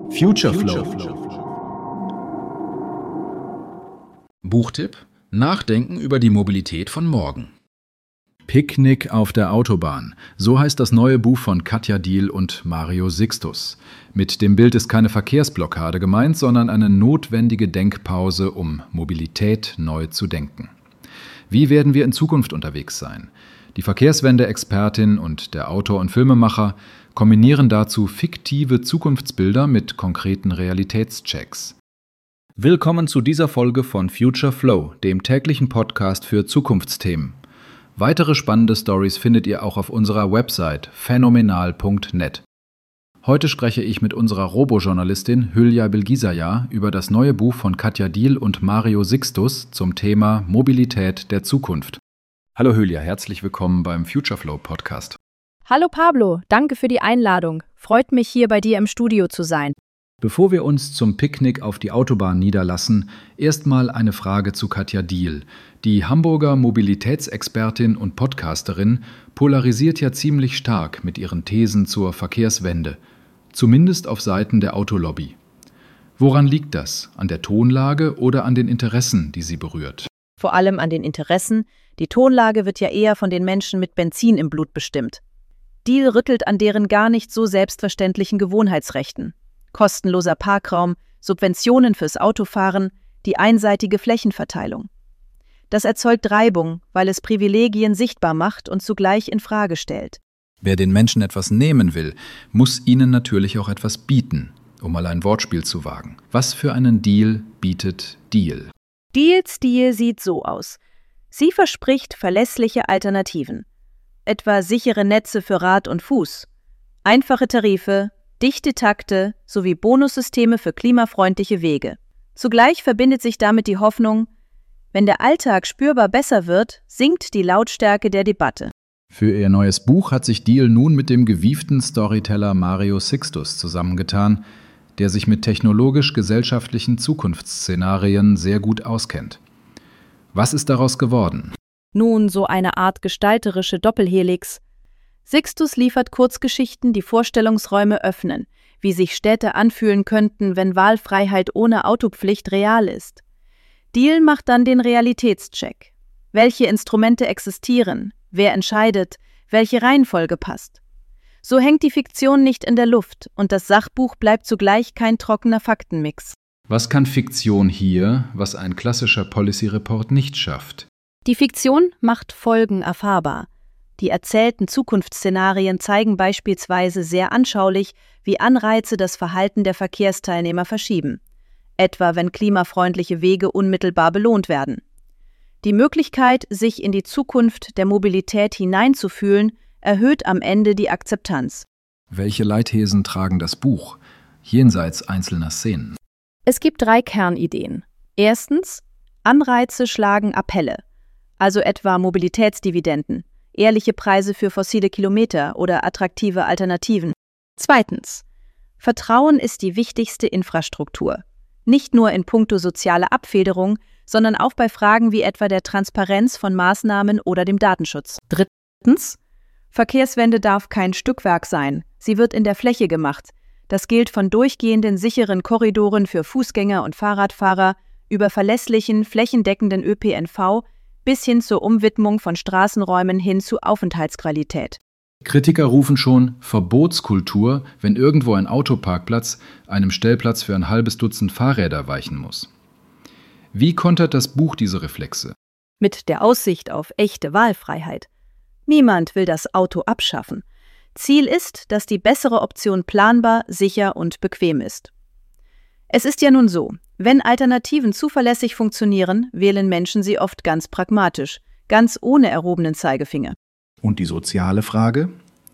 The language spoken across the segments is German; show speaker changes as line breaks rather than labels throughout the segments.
Future Flow. Buchtipp: Nachdenken über die Mobilität von morgen. Picknick auf der Autobahn. So heißt das neue Buch von Katja Diehl und Mario Sixtus. Mit dem Bild ist keine Verkehrsblockade gemeint, sondern eine notwendige Denkpause, um Mobilität neu zu denken. Wie werden wir in Zukunft unterwegs sein? Die Verkehrswende-Expertin und der Autor und Filmemacher kombinieren dazu fiktive Zukunftsbilder mit konkreten Realitätschecks. Willkommen zu dieser Folge von Future Flow, dem täglichen Podcast für Zukunftsthemen. Weitere spannende Stories findet ihr auch auf unserer Website phänomenal.net. Heute spreche ich mit unserer Robojournalistin Hülya Bilgisayar über das neue Buch von Katja Diehl und Mario Sixtus zum Thema Mobilität der Zukunft. Hallo Hülya, herzlich willkommen beim Future Flow Podcast.
Hallo Pablo, danke für die Einladung. Freut mich, hier bei dir im Studio zu sein.
Bevor wir uns zum Picknick auf die Autobahn niederlassen, erstmal eine Frage zu Katja Diehl. Die Hamburger Mobilitätsexpertin und Podcasterin polarisiert ja ziemlich stark mit ihren Thesen zur Verkehrswende, zumindest auf Seiten der Autolobby. Woran liegt das? An der Tonlage oder an den Interessen, die sie berührt?
Vor allem an den Interessen. Die Tonlage wird ja eher von den Menschen mit Benzin im Blut bestimmt. Diehl rüttelt an deren gar nicht so selbstverständlichen Gewohnheitsrechten. Kostenloser Parkraum, Subventionen fürs Autofahren, die einseitige Flächenverteilung. Das erzeugt Reibung, weil es Privilegien sichtbar macht und zugleich in Frage stellt.
Wer den Menschen etwas nehmen will, muss ihnen natürlich auch etwas bieten, um mal ein Wortspiel zu wagen. Was für einen Deal bietet Diehl?
Diehl's Deal sieht so aus. Sie verspricht verlässliche Alternativen. Etwa sichere Netze für Rad und Fuß, einfache Tarife, dichte Takte sowie Bonussysteme für klimafreundliche Wege. Zugleich verbindet sich damit die Hoffnung, wenn der Alltag spürbar besser wird, sinkt die Lautstärke der Debatte.
Für ihr neues Buch hat sich Diehl nun mit dem gewieften Storyteller Mario Sixtus zusammengetan, der sich mit technologisch-gesellschaftlichen Zukunftsszenarien sehr gut auskennt. Was ist daraus geworden?
Nun so eine Art gestalterische Doppelhelix. Sixtus liefert Kurzgeschichten, die Vorstellungsräume öffnen, wie sich Städte anfühlen könnten, wenn Wahlfreiheit ohne Autopflicht real ist. Diehl macht dann den Realitätscheck. Welche Instrumente existieren, wer entscheidet, welche Reihenfolge passt. So hängt die Fiktion nicht in der Luft und das Sachbuch bleibt zugleich kein trockener Faktenmix.
Was kann Fiktion hier, was ein klassischer Policy Report nicht schafft?
Die Fiktion macht Folgen erfahrbar. Die erzählten Zukunftsszenarien zeigen beispielsweise sehr anschaulich, wie Anreize das Verhalten der Verkehrsteilnehmer verschieben, etwa wenn klimafreundliche Wege unmittelbar belohnt werden. Die Möglichkeit, sich in die Zukunft der Mobilität hineinzufühlen, erhöht am Ende die Akzeptanz.
Welche Leitthesen tragen das Buch, jenseits einzelner Szenen?
Es gibt 3 Kernideen. Erstens, Anreize schlagen Appelle, also etwa Mobilitätsdividenden, ehrliche Preise für fossile Kilometer oder attraktive Alternativen. Zweitens, Vertrauen ist die wichtigste Infrastruktur. Nicht nur in puncto soziale Abfederung, sondern auch bei Fragen wie etwa der Transparenz von Maßnahmen oder dem Datenschutz. Drittens, Verkehrswende darf kein Stückwerk sein. Sie wird in der Fläche gemacht. Das gilt von durchgehenden, sicheren Korridoren für Fußgänger und Fahrradfahrer über verlässlichen, flächendeckenden ÖPNV bis hin zur Umwidmung von Straßenräumen hin zu Aufenthaltsqualität.
Kritiker rufen schon Verbotskultur, wenn irgendwo ein Autoparkplatz einem Stellplatz für ein halbes Dutzend Fahrräder weichen muss. Wie kontert das Buch diese Reflexe?
Mit der Aussicht auf echte Wahlfreiheit. Niemand will das Auto abschaffen. Ziel ist, dass die bessere Option planbar, sicher und bequem ist. Es ist ja nun so, wenn Alternativen zuverlässig funktionieren, wählen Menschen sie oft ganz pragmatisch, ganz ohne erhobenen Zeigefinger.
Und die soziale Frage?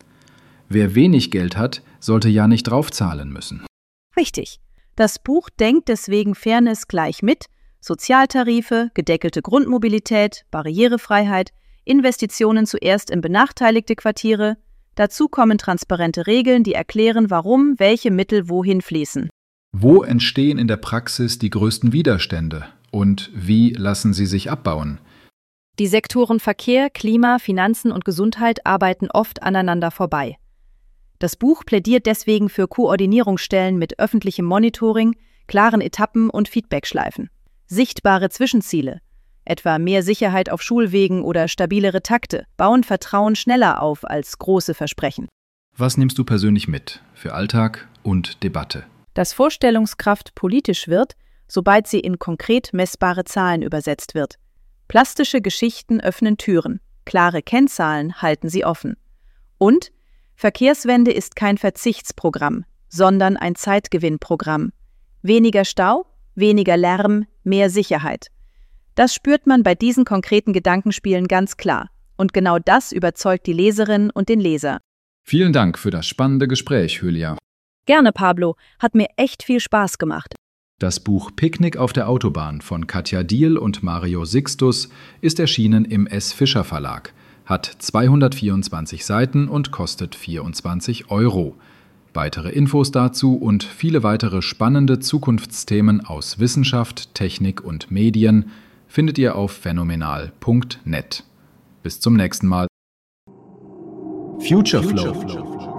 Wer wenig Geld hat, sollte ja nicht draufzahlen müssen.
Richtig. Das Buch denkt deswegen Fairness gleich mit, Sozialtarife, gedeckelte Grundmobilität, Barrierefreiheit, Investitionen zuerst in benachteiligte Quartiere. Dazu kommen transparente Regeln, die erklären, warum welche Mittel wohin fließen.
Wo entstehen in der Praxis die größten Widerstände und wie lassen sie sich abbauen?
Die Sektoren Verkehr, Klima, Finanzen und Gesundheit arbeiten oft aneinander vorbei. Das Buch plädiert deswegen für Koordinierungsstellen mit öffentlichem Monitoring, klaren Etappen und Feedbackschleifen. Sichtbare Zwischenziele, etwa mehr Sicherheit auf Schulwegen oder stabilere Takte, bauen Vertrauen schneller auf als große Versprechen.
Was nimmst du persönlich mit für Alltag und Debatte?
Dass Vorstellungskraft politisch wird, sobald sie in konkret messbare Zahlen übersetzt wird. Plastische Geschichten öffnen Türen, klare Kennzahlen halten sie offen. Und Verkehrswende ist kein Verzichtsprogramm, sondern ein Zeitgewinnprogramm. Weniger Stau, weniger Lärm, mehr Sicherheit. Das spürt man bei diesen konkreten Gedankenspielen ganz klar. Und genau das überzeugt die Leserin und den Leser.
Vielen Dank für das spannende Gespräch, Hülya.
Gerne, Pablo. Hat mir echt viel Spaß gemacht.
Das Buch Picknick auf der Autobahn von Katja Diehl und Mario Sixtus ist erschienen im S. Fischer Verlag, hat 224 Seiten und kostet 24 €. Weitere Infos dazu und viele weitere spannende Zukunftsthemen aus Wissenschaft, Technik und Medien findet ihr auf phänomenal.net. Bis zum nächsten Mal. Future Flow.